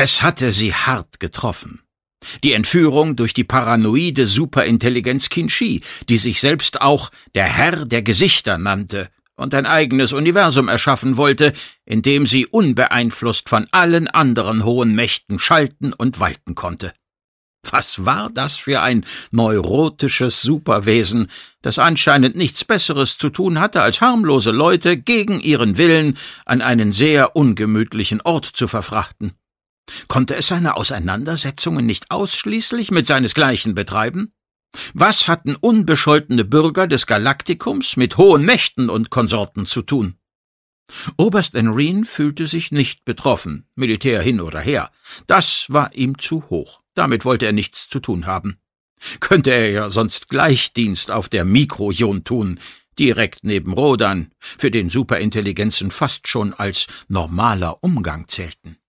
Es hatte sie hart getroffen. Die Entführung durch die paranoide Superintelligenz Qin-Shi, die sich selbst auch der Herr der Gesichter nannte und ein eigenes Universum erschaffen wollte, in dem sie unbeeinflusst von allen anderen hohen Mächten schalten und walten konnte. Was war das für ein neurotisches Superwesen, das anscheinend nichts Besseres zu tun hatte, als harmlose Leute gegen ihren Willen an einen sehr ungemütlichen Ort zu verfrachten? Konnte es seine Auseinandersetzungen nicht ausschließlich mit seinesgleichen betreiben? Was hatten unbescholtene Bürger des Galaktikums mit hohen Mächten und Konsorten zu tun? Oberst Enreen fühlte sich nicht betroffen, Militär hin oder her. Das war ihm zu hoch. Damit wollte er nichts zu tun haben. Könnte er ja sonst gleich Dienst auf der Mikrojon tun, direkt neben Rodan, für den Superintelligenzen fast schon als normaler Umgang zählten.